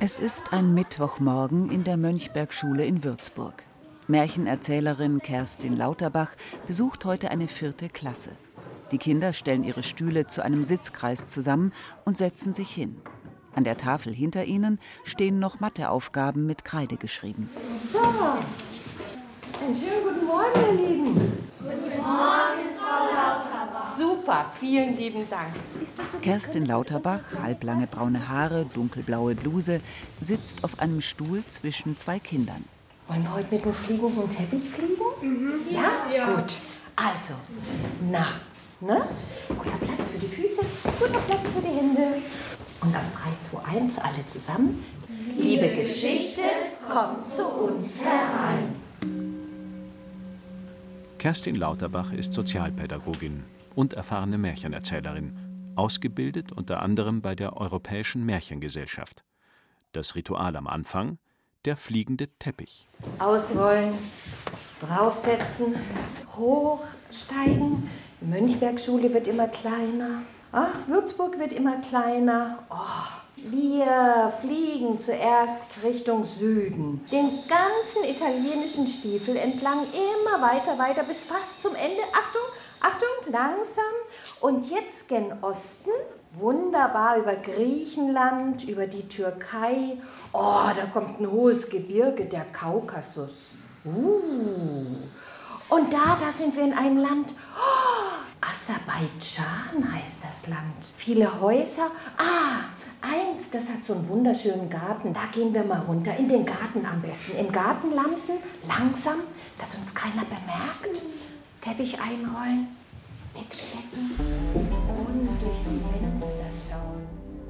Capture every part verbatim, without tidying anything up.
Es ist ein Mittwochmorgen in der Mönchberg-Schule in Würzburg. Märchenerzählerin Kerstin Lauterbach besucht heute eine vierte Klasse. Die Kinder stellen ihre Stühle zu einem Sitzkreis zusammen und setzen sich hin. An der Tafel hinter ihnen stehen noch Matheaufgaben mit Kreide geschrieben. So, einen schönen guten Morgen, ihr Lieben. Guten Morgen, Frau Lauterbach. Super, vielen lieben Dank. Ist das so Kerstin Lauterbach, halblange braune Haare, dunkelblaue Bluse, sitzt auf einem Stuhl zwischen zwei Kindern. Wollen wir heute mit dem fliegenden Teppich fliegen? Mhm. Ja? Ja. Gut. Also, na, ne? Guter Platz für die Füße, guter Platz für die Hände. Und auf drei, zwei, eins, alle zusammen. Liebe Geschichte, kommt zu uns herein. Kerstin Lauterbach ist Sozialpädagogin und erfahrene Märchenerzählerin, ausgebildet unter anderem bei der Europäischen Märchengesellschaft. Das Ritual am Anfang: der fliegende Teppich. Ausrollen, draufsetzen, hochsteigen. Die Mönchberg-Schule wird immer kleiner. Ach, Würzburg wird immer kleiner. Oh, wir fliegen zuerst Richtung Süden. Den ganzen italienischen Stiefel entlang, immer weiter, weiter, bis fast zum Ende. Achtung, Achtung, langsam. Und jetzt gen Osten, wunderbar über Griechenland, über die Türkei. Oh, da kommt ein hohes Gebirge, der Kaukasus. Uh. Und da, da sind wir in einem Land, oh, Aserbaidschan heißt das Land. Viele Häuser. Ah, eins, das hat so einen wunderschönen Garten. Da gehen wir mal runter, in den Garten am besten. Im Garten landen, langsam, dass uns keiner bemerkt. Teppich einrollen, wegstecken und durchs Fenster schauen.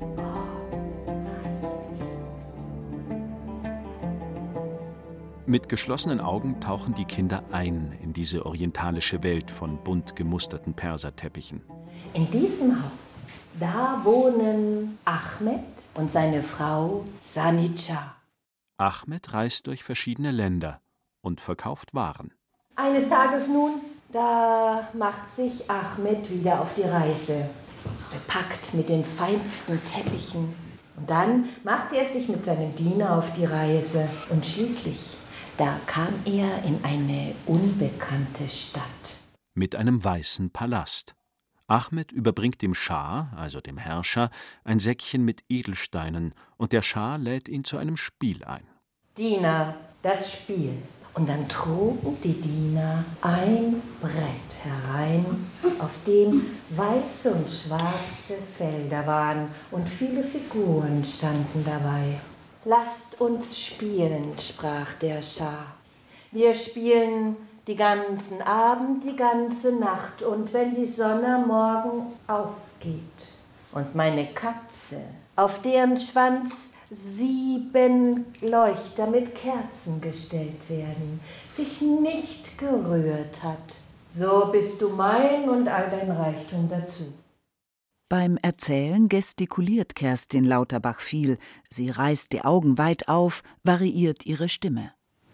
Mit geschlossenen Augen tauchen die Kinder ein in diese orientalische Welt von bunt gemusterten Perserteppichen. In diesem Haus, da wohnen Ahmed und seine Frau Sanica. Ahmed reist durch verschiedene Länder und verkauft Waren. Eines Tages nun, da macht sich Ahmed wieder auf die Reise, bepackt mit den feinsten Teppichen. Und dann macht er sich mit seinem Diener auf die Reise und schließlich, da kam er in eine unbekannte Stadt. Mit einem weißen Palast. Ahmed überbringt dem Schah, also dem Herrscher, ein Säckchen mit Edelsteinen und der Schah lädt ihn zu einem Spiel ein. Diener, das Spiel. Und dann trugen die Diener ein Brett herein, auf dem weiße und schwarze Felder waren und viele Figuren standen dabei. »Lasst uns spielen«, sprach der Schah. »Wir spielen die ganzen Abend, die ganze Nacht und wenn die Sonne am Morgen aufgeht und meine Katze, auf deren Schwanz sieben Leuchter mit Kerzen gestellt werden, sich nicht gerührt hat, so bist du mein und all dein Reichtum dazu.« Beim Erzählen gestikuliert Kerstin Lauterbach viel. Sie reißt die Augen weit auf, variiert ihre Stimme.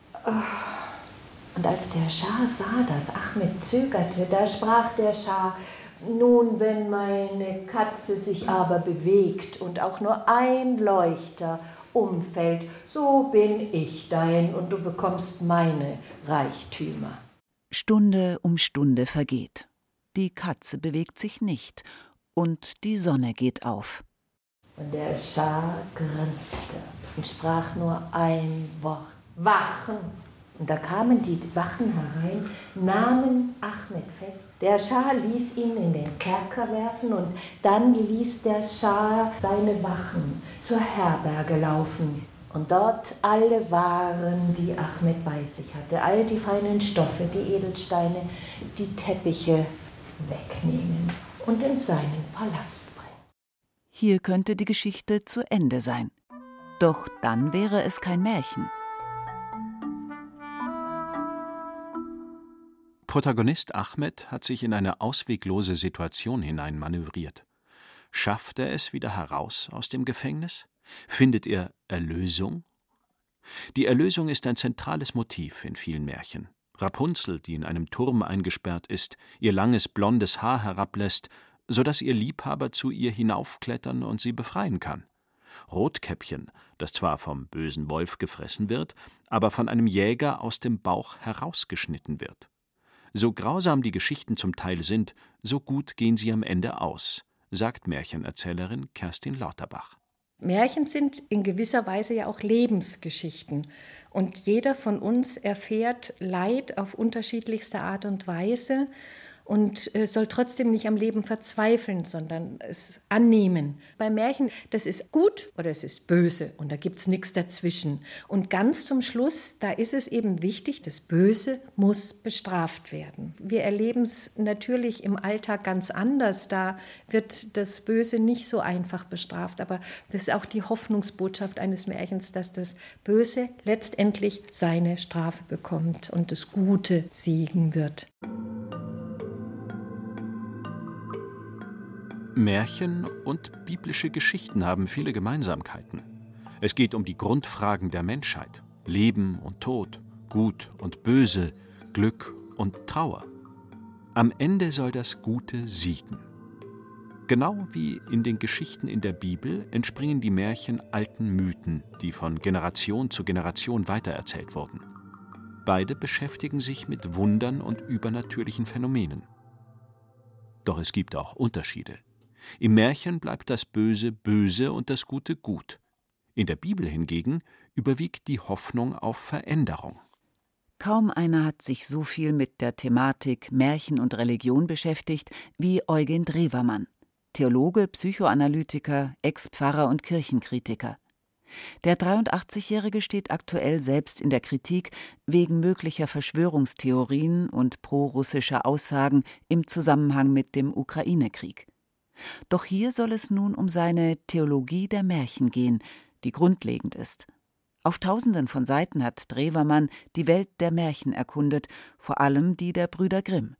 Und als der Schah sah, dass Ahmed zögerte, da sprach der Schah: »Nun, wenn meine Katze sich aber bewegt und auch nur ein Leuchter umfällt, so bin ich dein und du bekommst meine Reichtümer.« Stunde um Stunde vergeht. Die Katze bewegt sich nicht und die Sonne geht auf. Und der Schah grinste und sprach nur ein Wort: »Wachen!« Und da kamen die Wachen herein, nahmen Ahmed fest. Der Schah ließ ihn in den Kerker werfen und dann ließ der Schah seine Wachen zur Herberge laufen. Und dort alle Waren, die Ahmed bei sich hatte, all die feinen Stoffe, die Edelsteine, die Teppiche wegnehmen und in seinen Palast bringen. Hier könnte die Geschichte zu Ende sein. Doch dann wäre es kein Märchen. Protagonist Ahmed hat sich in eine ausweglose Situation hineinmanövriert. Schafft er es wieder heraus aus dem Gefängnis? Findet er Erlösung? Die Erlösung ist ein zentrales Motiv in vielen Märchen. Rapunzel, die in einem Turm eingesperrt ist, ihr langes blondes Haar herablässt, so dass ihr Liebhaber zu ihr hinaufklettern und sie befreien kann. Rotkäppchen, das zwar vom bösen Wolf gefressen wird, aber von einem Jäger aus dem Bauch herausgeschnitten wird. So grausam die Geschichten zum Teil sind, so gut gehen sie am Ende aus, sagt Märchenerzählerin Kerstin Lauterbach. Märchen sind in gewisser Weise ja auch Lebensgeschichten. Und jeder von uns erfährt Leid auf unterschiedlichste Art und Weise und soll trotzdem nicht am Leben verzweifeln, sondern es annehmen. Bei Märchen, das ist gut oder es ist böse und da gibt es nichts dazwischen. Und ganz zum Schluss, da ist es eben wichtig, das Böse muss bestraft werden. Wir erleben es natürlich im Alltag ganz anders, da wird das Böse nicht so einfach bestraft. Aber das ist auch die Hoffnungsbotschaft eines Märchens, dass das Böse letztendlich seine Strafe bekommt und das Gute siegen wird. Märchen und biblische Geschichten haben viele Gemeinsamkeiten. Es geht um die Grundfragen der Menschheit: Leben und Tod, Gut und Böse, Glück und Trauer. Am Ende soll das Gute siegen. Genau wie in den Geschichten in der Bibel entspringen die Märchen alten Mythen, die von Generation zu Generation weitererzählt wurden. Beide beschäftigen sich mit Wundern und übernatürlichen Phänomenen. Doch es gibt auch Unterschiede. Im Märchen bleibt das Böse böse und das Gute gut. In der Bibel hingegen überwiegt die Hoffnung auf Veränderung. Kaum einer hat sich so viel mit der Thematik Märchen und Religion beschäftigt wie Eugen Drewermann, Theologe, Psychoanalytiker, Ex-Pfarrer und Kirchenkritiker. Der dreiundachtzigjährige steht aktuell selbst in der Kritik wegen möglicher Verschwörungstheorien und prorussischer Aussagen im Zusammenhang mit dem Ukraine-Krieg. Doch hier soll es nun um seine Theologie der Märchen gehen, die grundlegend ist. Auf tausenden von Seiten hat Drewermann die Welt der Märchen erkundet, vor allem die der Brüder Grimm.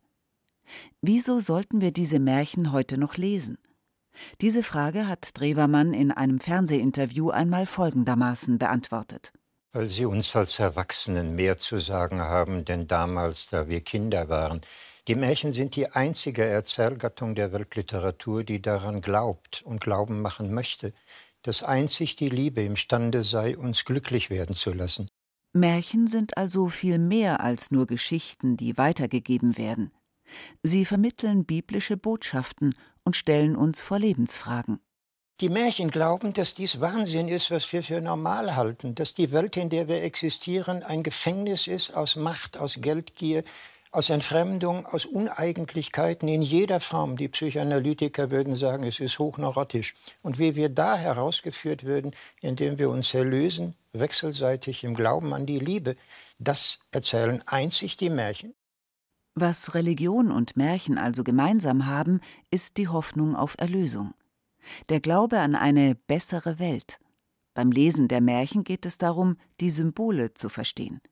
Wieso sollten wir diese Märchen heute noch lesen? Diese Frage hat Drewermann in einem Fernsehinterview einmal folgendermaßen beantwortet. Weil sie uns als Erwachsenen mehr zu sagen haben, denn damals, da wir Kinder waren. Die Märchen sind die einzige Erzählgattung der Weltliteratur, die daran glaubt und glauben machen möchte, dass einzig die Liebe imstande sei, uns glücklich werden zu lassen. Märchen sind also viel mehr als nur Geschichten, die weitergegeben werden. Sie vermitteln biblische Botschaften und stellen uns vor Lebensfragen. Die Märchen glauben, dass dies Wahnsinn ist, was wir für normal halten, dass die Welt, in der wir existieren, ein Gefängnis ist aus Macht, aus Geldgier, aus Entfremdung, aus Uneigentlichkeiten in jeder Form. Die Psychoanalytiker würden sagen, es ist hochneurotisch. Und wie wir da herausgeführt würden, indem wir uns erlösen, wechselseitig im Glauben an die Liebe, das erzählen einzig die Märchen. Was Religion und Märchen also gemeinsam haben, ist die Hoffnung auf Erlösung. Der Glaube an eine bessere Welt. Beim Lesen der Märchen geht es darum, die Symbole zu verstehen.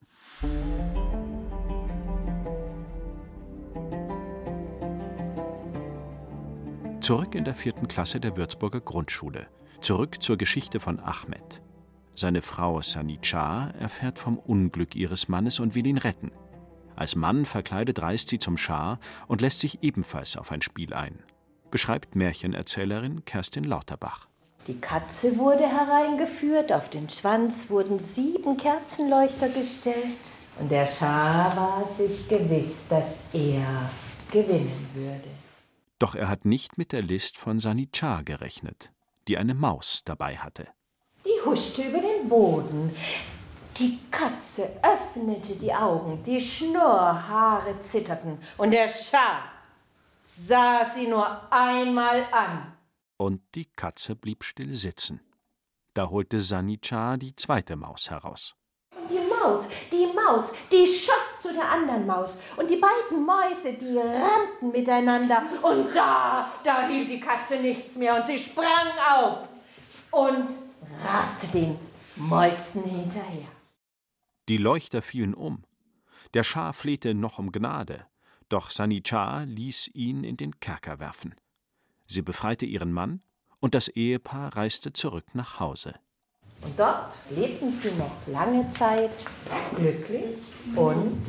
Zurück in der vierten Klasse der Würzburger Grundschule. Zurück zur Geschichte von Ahmed. Seine Frau Sanitschar erfährt vom Unglück ihres Mannes und will ihn retten. Als Mann verkleidet reist sie zum Schah und lässt sich ebenfalls auf ein Spiel ein. Beschreibt Märchenerzählerin Kerstin Lauterbach. Die Katze wurde hereingeführt, auf den Schwanz wurden sieben Kerzenleuchter gestellt. Und der Schah war sich gewiss, dass er gewinnen würde. Doch er hat nicht mit der List von Sanitschar gerechnet, die eine Maus dabei hatte. Die huschte über den Boden. Die Katze öffnete die Augen, die Schnurrhaare zitterten und der Schah sah sie nur einmal an. Und die Katze blieb still sitzen. Da holte Sanitschar die zweite Maus heraus. Und die Maus, die Maus, die schoss zu der anderen Maus. Und die beiden Mäuse, die rannten miteinander. Und da, da hielt die Katze nichts mehr. Und sie sprang auf und raste den Mäusen hinterher. Die Leuchter fielen um. Der Schah flehte noch um Gnade. Doch Sanitschar ließ ihn in den Kerker werfen. Sie befreite ihren Mann und das Ehepaar reiste zurück nach Hause. Und dort lebten sie noch lange Zeit glücklich und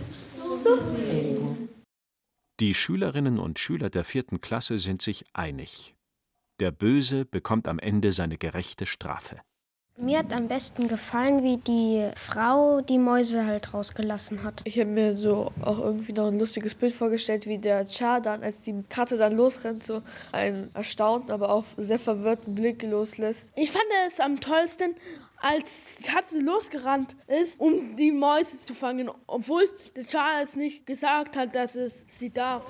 zufrieden. Die Schülerinnen und Schüler der vierten Klasse sind sich einig. Der Böse bekommt am Ende seine gerechte Strafe. Mir hat am besten gefallen, wie die Frau die Mäuse halt rausgelassen hat. Ich habe mir so auch irgendwie noch ein lustiges Bild vorgestellt, wie der Char dann, als die Katze dann losrennt, so einen erstaunten, aber auch sehr verwirrten Blick loslässt. Ich fand es am tollsten, als die Katze losgerannt ist, um die Mäuse zu fangen, obwohl der Char es nicht gesagt hat, dass es sie darf.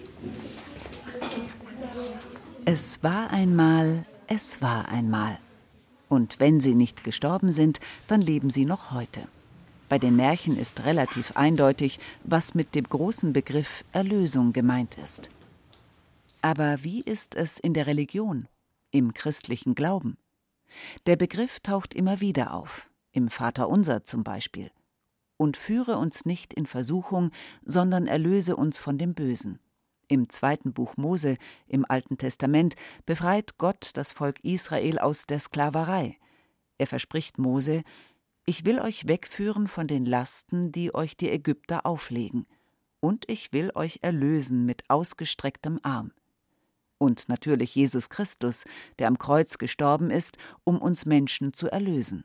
Es war einmal, es war einmal. Und wenn sie nicht gestorben sind, dann leben sie noch heute. Bei den Märchen ist relativ eindeutig, was mit dem großen Begriff Erlösung gemeint ist. Aber wie ist es in der Religion, im christlichen Glauben? Der Begriff taucht immer wieder auf, im Vaterunser zum Beispiel. Und führe uns nicht in Versuchung, sondern erlöse uns von dem Bösen. Im zweiten Buch Mose, im Alten Testament, befreit Gott das Volk Israel aus der Sklaverei. Er verspricht Mose: Ich will euch wegführen von den Lasten, die euch die Ägypter auflegen. Und ich will euch erlösen mit ausgestrecktem Arm. Und natürlich Jesus Christus, der am Kreuz gestorben ist, um uns Menschen zu erlösen.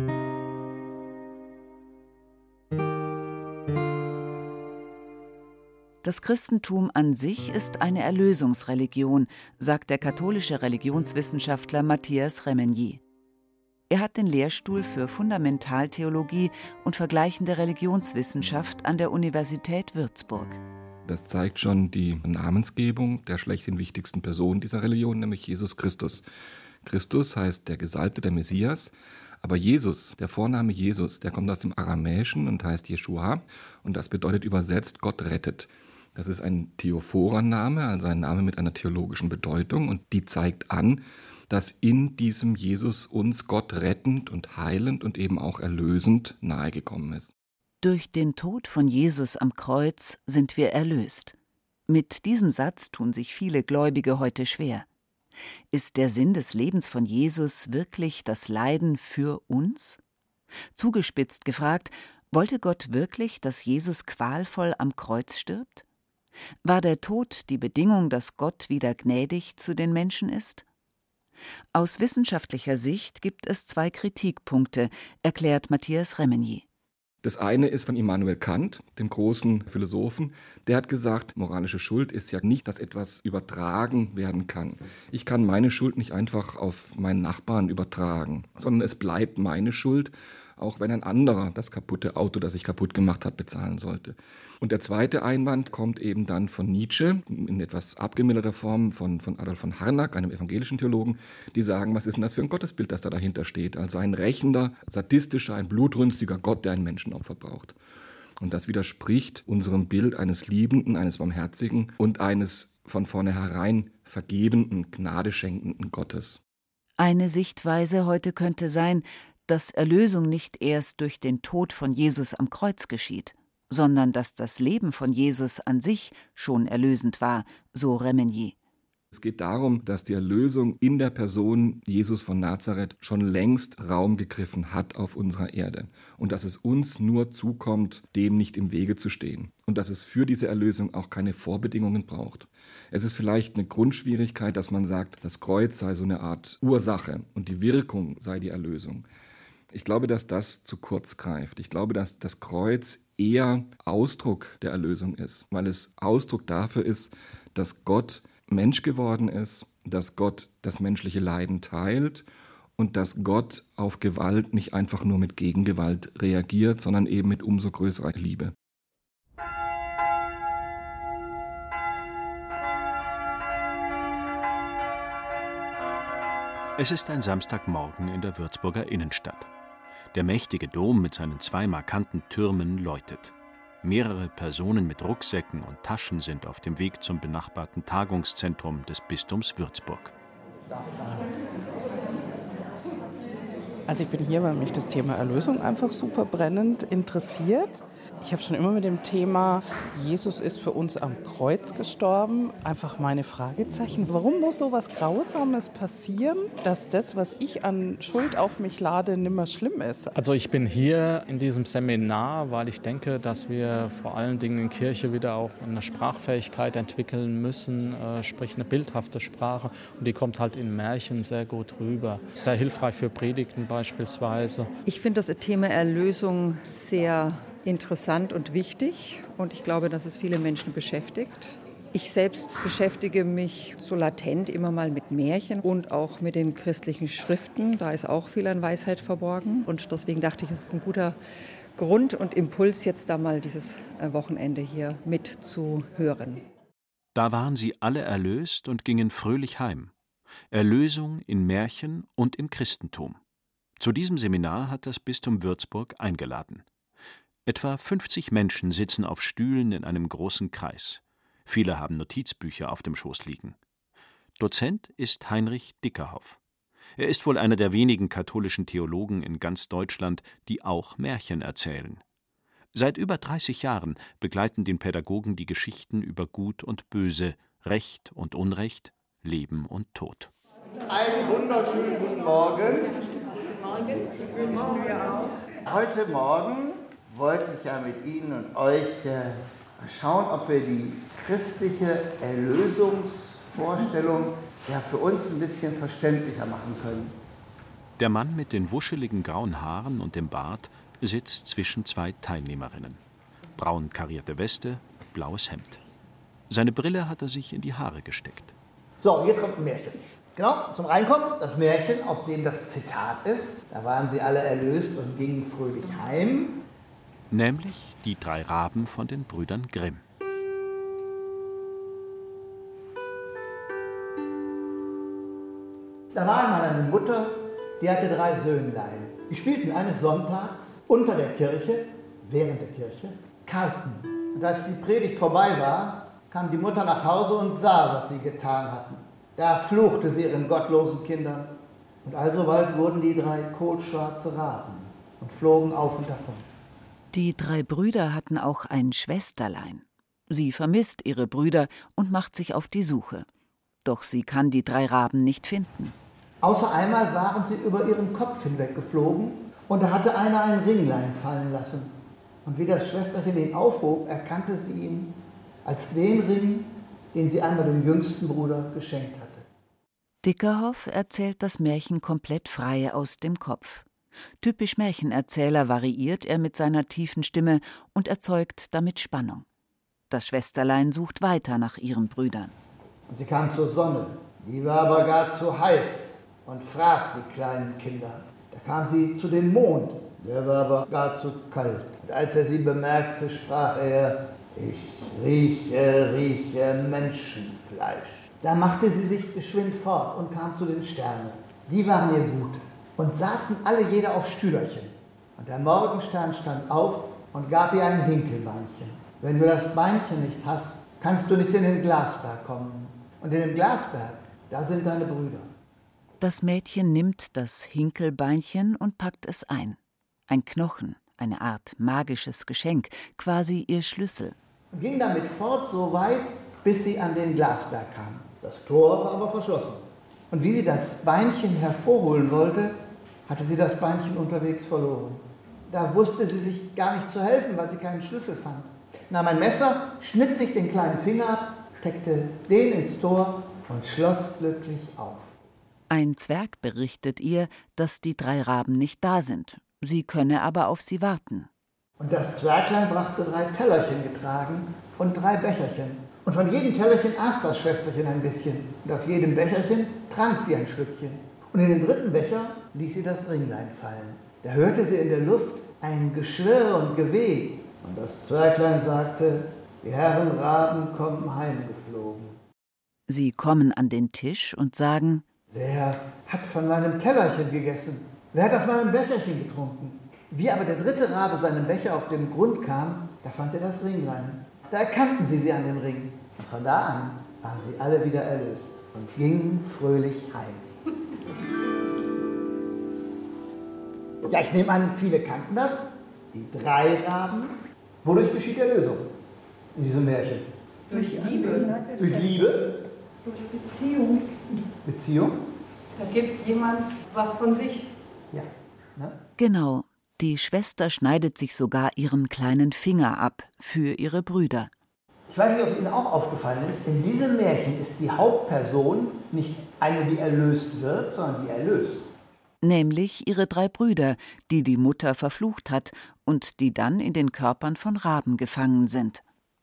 Das Christentum an sich ist eine Erlösungsreligion, sagt der katholische Religionswissenschaftler Matthias Remenyi. Er hat den Lehrstuhl für Fundamentaltheologie und vergleichende Religionswissenschaft an der Universität Würzburg. Das zeigt schon die Namensgebung der schlechthin wichtigsten Person dieser Religion, nämlich Jesus Christus. Christus heißt der Gesalbte, der Messias, aber Jesus, der Vorname Jesus, der kommt aus dem Aramäischen und heißt Jeschua und das bedeutet übersetzt Gott rettet. Das ist ein Theophoran-Name, also ein Name mit einer theologischen Bedeutung und die zeigt an, dass in diesem Jesus uns Gott rettend und heilend und eben auch erlösend nahegekommen ist. Durch den Tod von Jesus am Kreuz sind wir erlöst. Mit diesem Satz tun sich viele Gläubige heute schwer. Ist der Sinn des Lebens von Jesus wirklich das Leiden für uns? Zugespitzt gefragt, wollte Gott wirklich, dass Jesus qualvoll am Kreuz stirbt? War der Tod die Bedingung, dass Gott wieder gnädig zu den Menschen ist? Aus wissenschaftlicher Sicht gibt es zwei Kritikpunkte, erklärt Matthias Remenyi. Das eine ist von Immanuel Kant, dem großen Philosophen. Der hat gesagt, moralische Schuld ist ja nicht, dass etwas übertragen werden kann. Ich kann meine Schuld nicht einfach auf meinen Nachbarn übertragen, sondern es bleibt meine Schuld, auch wenn ein anderer das kaputte Auto, das ich kaputt gemacht habe, bezahlen sollte. Und der zweite Einwand kommt eben dann von Nietzsche, in etwas abgemilderter Form von, von Adolf von Harnack, einem evangelischen Theologen, die sagen, was ist denn das für ein Gottesbild, das da dahinter steht? Also ein rächender, sadistischer, ein blutrünstiger Gott, der ein Menschenopfer braucht. Und das widerspricht unserem Bild eines liebenden, eines barmherzigen und eines von vornherein vergebenden, gnadeschenkenden Gottes. Eine Sichtweise heute könnte sein, dass Erlösung nicht erst durch den Tod von Jesus am Kreuz geschieht, sondern dass das Leben von Jesus an sich schon erlösend war, so Remenyi. Es geht darum, dass die Erlösung in der Person Jesus von Nazareth schon längst Raum gegriffen hat auf unserer Erde und dass es uns nur zukommt, dem nicht im Wege zu stehen und dass es für diese Erlösung auch keine Vorbedingungen braucht. Es ist vielleicht eine Grundschwierigkeit, dass man sagt, das Kreuz sei so eine Art Ursache und die Wirkung sei die Erlösung. Ich glaube, dass das zu kurz greift. Ich glaube, dass das Kreuz eher Ausdruck der Erlösung ist, weil es Ausdruck dafür ist, dass Gott Mensch geworden ist, dass Gott das menschliche Leiden teilt und dass Gott auf Gewalt nicht einfach nur mit Gegengewalt reagiert, sondern eben mit umso größerer Liebe. Es ist ein Samstagmorgen in der Würzburger Innenstadt. Der mächtige Dom mit seinen zwei markanten Türmen läutet. Mehrere Personen mit Rucksäcken und Taschen sind auf dem Weg zum benachbarten Tagungszentrum des Bistums Würzburg. Also ich bin hier, weil mich das Thema Erlösung einfach super brennend interessiert. Ich habe schon immer mit dem Thema, Jesus ist für uns am Kreuz gestorben, einfach meine Fragezeichen. Warum muss so was Grausames passieren, dass das, was ich an Schuld auf mich lade, nimmer schlimm ist? Also ich bin hier in diesem Seminar, weil ich denke, dass wir vor allen Dingen in Kirche wieder auch eine Sprachfähigkeit entwickeln müssen, äh, sprich eine bildhafte Sprache. Und die kommt halt in Märchen sehr gut rüber. Sehr hilfreich für Predigten beispielsweise. Ich finde das Thema Erlösung sehr interessant und wichtig und ich glaube, dass es viele Menschen beschäftigt. Ich selbst beschäftige mich so latent immer mal mit Märchen und auch mit den christlichen Schriften. Da ist auch viel an Weisheit verborgen und deswegen dachte ich, es ist ein guter Grund und Impuls, jetzt da mal dieses Wochenende hier mitzuhören. Da waren sie alle erlöst und gingen fröhlich heim. Erlösung in Märchen und im Christentum. Zu diesem Seminar hat das Bistum Würzburg eingeladen. Etwa fünfzig Menschen sitzen auf Stühlen in einem großen Kreis. Viele haben Notizbücher auf dem Schoß liegen. Dozent ist Heinrich Dickerhoff. Er ist wohl einer der wenigen katholischen Theologen in ganz Deutschland, die auch Märchen erzählen. Seit über dreißig Jahren begleiten den Pädagogen die Geschichten über Gut und Böse, Recht und Unrecht, Leben und Tod. Einen wunderschönen guten Morgen. Guten Morgen. Heute Morgen wollte ich ja mit Ihnen und euch äh, schauen, ob wir die christliche Erlösungsvorstellung ja für uns ein bisschen verständlicher machen können. Der Mann mit den wuscheligen grauen Haaren und dem Bart sitzt zwischen zwei Teilnehmerinnen. Braun karierte Weste, blaues Hemd. Seine Brille hat er sich in die Haare gesteckt. So, jetzt kommt ein Märchen. Genau, zum Reinkommen, das Märchen, aus dem das Zitat ist. Da waren sie alle erlöst und gingen fröhlich heim. Nämlich die drei Raben von den Brüdern Grimm. Da war einmal eine Mutter, die hatte drei Söhnlein. Die spielten eines Sonntags unter der Kirche, während der Kirche, Karten. Und als die Predigt vorbei war, kam die Mutter nach Hause und sah, was sie getan hatten. Da fluchte sie ihren gottlosen Kindern. Und alsobald wurden die drei kohlschwarze Raben und flogen auf und davon. Die drei Brüder hatten auch ein Schwesterlein. Sie vermisst ihre Brüder und macht sich auf die Suche. Doch sie kann die drei Raben nicht finden. Außer einmal waren sie über ihren Kopf hinweg geflogen und da hatte einer ein Ringlein fallen lassen. Und wie das Schwesterchen ihn aufhob, erkannte sie ihn als den Ring, den sie einmal dem jüngsten Bruder geschenkt hatte. Dickerhoff erzählt das Märchen komplett frei aus dem Kopf. Typisch Märchenerzähler variiert er mit seiner tiefen Stimme und erzeugt damit Spannung. Das Schwesterlein sucht weiter nach ihren Brüdern. Und sie kam zur Sonne, die war aber gar zu heiß und fraß die kleinen Kinder. Da kam sie zu dem Mond, der war aber gar zu kalt. Und als er sie bemerkte, sprach er, ich rieche, rieche Menschenfleisch. Da machte sie sich geschwind fort und kam zu den Sternen. Die waren ihr gut und saßen alle jeder auf Stühlerchen. Und der Morgenstern stand auf und gab ihr ein Hinkelbeinchen. Wenn du das Beinchen nicht hast, kannst du nicht in den Glasberg kommen. Und in dem Glasberg, da sind deine Brüder. Das Mädchen nimmt das Hinkelbeinchen und packt es ein. Ein Knochen, eine Art magisches Geschenk, quasi ihr Schlüssel. Und ging damit fort so weit, bis sie an den Glasberg kam. Das Tor war aber verschlossen. Und wie sie das Beinchen hervorholen wollte, hatte sie das Beinchen unterwegs verloren. Da wusste sie sich gar nicht zu helfen, weil sie keinen Schlüssel fand. Nahm ein Messer, schnitt sich den kleinen Finger ab, steckte den ins Tor und schloss glücklich auf. Ein Zwerg berichtet ihr, dass die drei Raben nicht da sind. Sie könne aber auf sie warten. Und das Zwerglein brachte drei Tellerchen getragen und drei Becherchen. Und von jedem Tellerchen aß das Schwesterchen ein bisschen. Und aus jedem Becherchen trank sie ein Schlückchen. Und in den dritten Becher ließ sie das Ringlein fallen. Da hörte sie in der Luft ein Geschwirr und Geweh. Und das Zwerglein sagte, die Herren Raben kommen heimgeflogen. Sie kommen an den Tisch und sagen, wer hat von meinem Tellerchen gegessen? Wer hat aus meinem Becherchen getrunken? Wie aber der dritte Rabe seinem Becher auf den Grund kam, da fand er das Ringlein. Da erkannten sie sie an dem Ring. Und von da an waren sie alle wieder erlöst und gingen fröhlich heim. Ja, ich nehme an, viele kannten das. Die drei Raben. Wodurch geschieht Erlösung in diesem Märchen? Durch Liebe. Durch Liebe? Durch Beziehung. Beziehung? Da gibt jemand was von sich. Ja. Ne? Genau. Die Schwester schneidet sich sogar ihren kleinen Finger ab für ihre Brüder. Ich weiß nicht, ob Ihnen auch aufgefallen ist, in diesem Märchen ist die Hauptperson nicht eine, die erlöst wird, sondern die erlöst. Nämlich ihre drei Brüder, die die Mutter verflucht hat und die dann in den Körpern von Raben gefangen sind.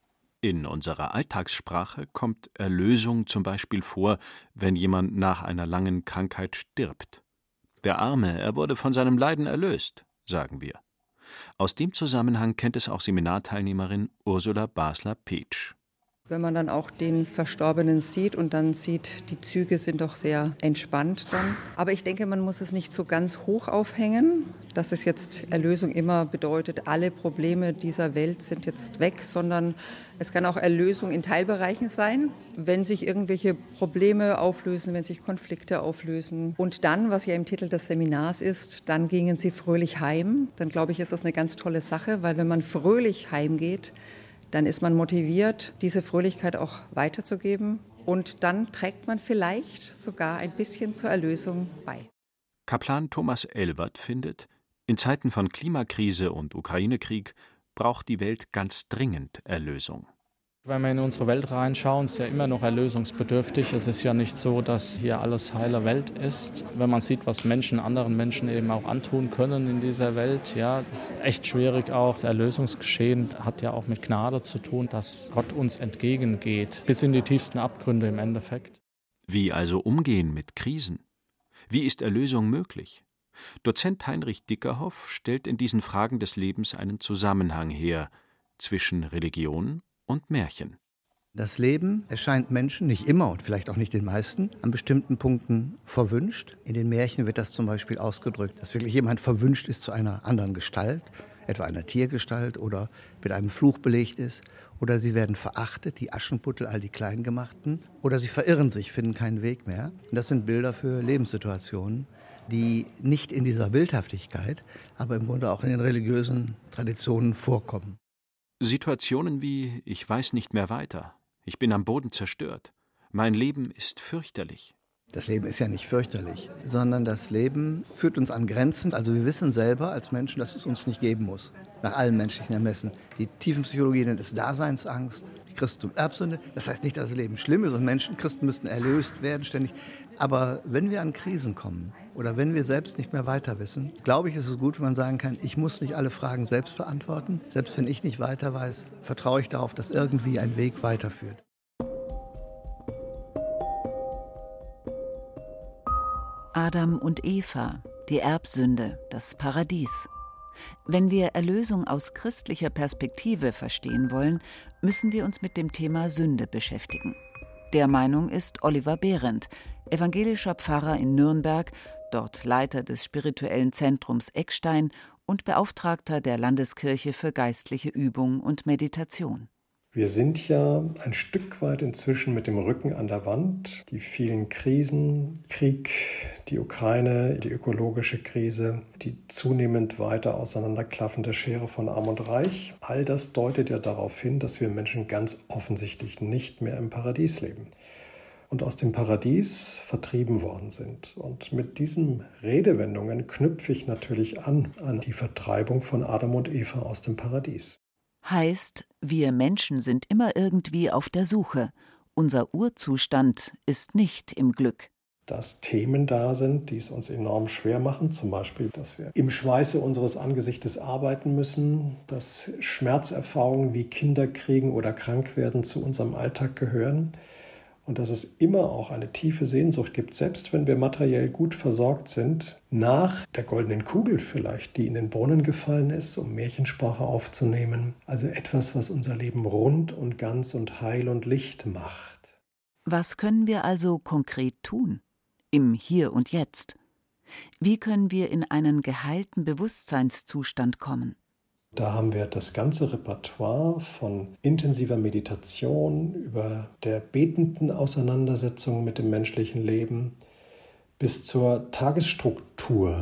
In unserer Alltagssprache kommt Erlösung zum Beispiel vor, wenn jemand nach einer langen Krankheit stirbt. Der Arme, er wurde von seinem Leiden erlöst, sagen wir. Aus dem Zusammenhang kennt es auch Seminarteilnehmerin Ursula Basler-Petsch. Wenn man dann auch den Verstorbenen sieht und dann sieht, die Züge sind doch sehr entspannt dann. Aber ich denke, man muss es nicht so ganz hoch aufhängen, dass es jetzt Erlösung immer bedeutet, alle Probleme dieser Welt sind jetzt weg, sondern es kann auch Erlösung in Teilbereichen sein, wenn sich irgendwelche Probleme auflösen, wenn sich Konflikte auflösen. Und dann, was ja im Titel des Seminars ist, dann gingen sie fröhlich heim. Dann glaube ich, ist das eine ganz tolle Sache, weil wenn man fröhlich heimgeht, dann ist man motiviert, diese Fröhlichkeit auch weiterzugeben. Und dann trägt man vielleicht sogar ein bisschen zur Erlösung bei. Kaplan Thomas Elwert findet, in Zeiten von Klimakrise und Ukraine-Krieg braucht die Welt ganz dringend Erlösung. Wenn wir in unsere Welt reinschauen, ist ja immer noch erlösungsbedürftig. Es ist ja nicht so, dass hier alles heile Welt ist. Wenn man sieht, was Menschen anderen Menschen eben auch antun können in dieser Welt, ja, ist echt schwierig auch. Das Erlösungsgeschehen hat ja auch mit Gnade zu tun, dass Gott uns entgegengeht, bis in die tiefsten Abgründe im Endeffekt. Wie also umgehen mit Krisen? Wie ist Erlösung möglich? Dozent Heinrich Dickerhoff stellt in diesen Fragen des Lebens einen Zusammenhang her zwischen Religion und Märchen. Das Leben erscheint Menschen, nicht immer und vielleicht auch nicht den meisten, an bestimmten Punkten verwünscht. In den Märchen wird das zum Beispiel ausgedrückt, dass wirklich jemand verwünscht ist zu einer anderen Gestalt, etwa einer Tiergestalt oder mit einem Fluch belegt ist. Oder sie werden verachtet, die Aschenputtel, all die Kleingemachten. Oder sie verirren sich, finden keinen Weg mehr. Und das sind Bilder für Lebenssituationen, die nicht in dieser Bildhaftigkeit, aber im Grunde auch in den religiösen Traditionen vorkommen. Situationen wie: Ich weiß nicht mehr weiter, ich bin am Boden zerstört, mein Leben ist fürchterlich. Das Leben ist ja nicht fürchterlich, sondern das Leben führt uns an Grenzen. Also wir wissen selber als Menschen, dass es uns nicht geben muss, nach allen menschlichen Ermessen. Die Tiefenpsychologie nennt es Daseinsangst, die Christentum Erbsünde. Das heißt nicht, dass das Leben schlimm ist und Menschen, Christen müssten erlöst werden ständig. Aber wenn wir an Krisen kommen oder wenn wir selbst nicht mehr weiter wissen, glaube ich, ist es gut, wenn man sagen kann, ich muss nicht alle Fragen selbst beantworten. Selbst wenn ich nicht weiter weiß, vertraue ich darauf, dass irgendwie ein Weg weiterführt. Adam und Eva, die Erbsünde, das Paradies. Wenn wir Erlösung aus christlicher Perspektive verstehen wollen, müssen wir uns mit dem Thema Sünde beschäftigen. Der Meinung ist Oliver Behrendt, evangelischer Pfarrer in Nürnberg, dort Leiter des spirituellen Zentrums Eckstein und Beauftragter der Landeskirche für geistliche Übung und Meditation. Wir sind ja ein Stück weit inzwischen mit dem Rücken an der Wand. Die vielen Krisen, Krieg, die Ukraine, die ökologische Krise, die zunehmend weiter auseinanderklaffende Schere von Arm und Reich. All das deutet ja darauf hin, dass wir Menschen ganz offensichtlich nicht mehr im Paradies leben und aus dem Paradies vertrieben worden sind. Und mit diesen Redewendungen knüpfe ich natürlich an an die Vertreibung von Adam und Eva aus dem Paradies. Heißt, wir Menschen sind immer irgendwie auf der Suche. Unser Urzustand ist nicht im Glück. Dass Themen da sind, die es uns enorm schwer machen, zum Beispiel, dass wir im Schweiße unseres Angesichtes arbeiten müssen, dass Schmerzerfahrungen wie Kinderkriegen oder Krankwerden zu unserem Alltag gehören und dass es immer auch eine tiefe Sehnsucht gibt, selbst wenn wir materiell gut versorgt sind, nach der goldenen Kugel vielleicht, die in den Brunnen gefallen ist, um Märchensprache aufzunehmen. Also etwas, was unser Leben rund und ganz und heil und Licht macht. Was können wir also konkret tun? Im Hier und Jetzt? Wie können wir in einen geheilten Bewusstseinszustand kommen? Da haben wir das ganze Repertoire von intensiver Meditation über der betenden Auseinandersetzung mit dem menschlichen Leben bis zur Tagesstruktur,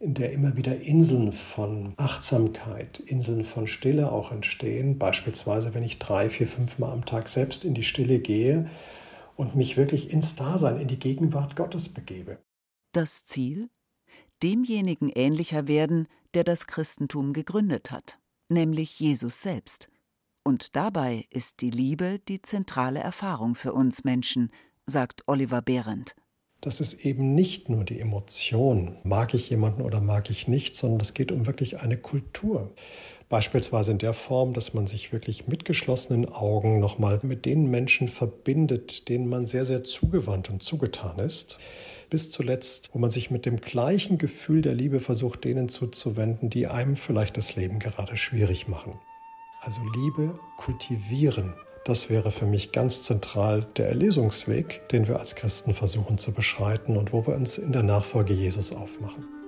in der immer wieder Inseln von Achtsamkeit, Inseln von Stille auch entstehen. Beispielsweise, wenn ich drei, vier, fünf Mal am Tag selbst in die Stille gehe und mich wirklich ins Dasein, in die Gegenwart Gottes begebe. Das Ziel? Demjenigen ähnlicher werden, der das Christentum gegründet hat, nämlich Jesus selbst. Und dabei ist die Liebe die zentrale Erfahrung für uns Menschen, sagt Oliver Behrendt. Das ist eben nicht nur die Emotion, mag ich jemanden oder mag ich nicht, sondern es geht um wirklich eine Kultur. Beispielsweise in der Form, dass man sich wirklich mit geschlossenen Augen nochmal mit den Menschen verbindet, denen man sehr, sehr zugewandt und zugetan ist. Bis zuletzt, wo man sich mit dem gleichen Gefühl der Liebe versucht, denen zuzuwenden, die einem vielleicht das Leben gerade schwierig machen. Also Liebe kultivieren. Das wäre für mich ganz zentral der Erlösungsweg, den wir als Christen versuchen zu beschreiten und wo wir uns in der Nachfolge Jesus aufmachen.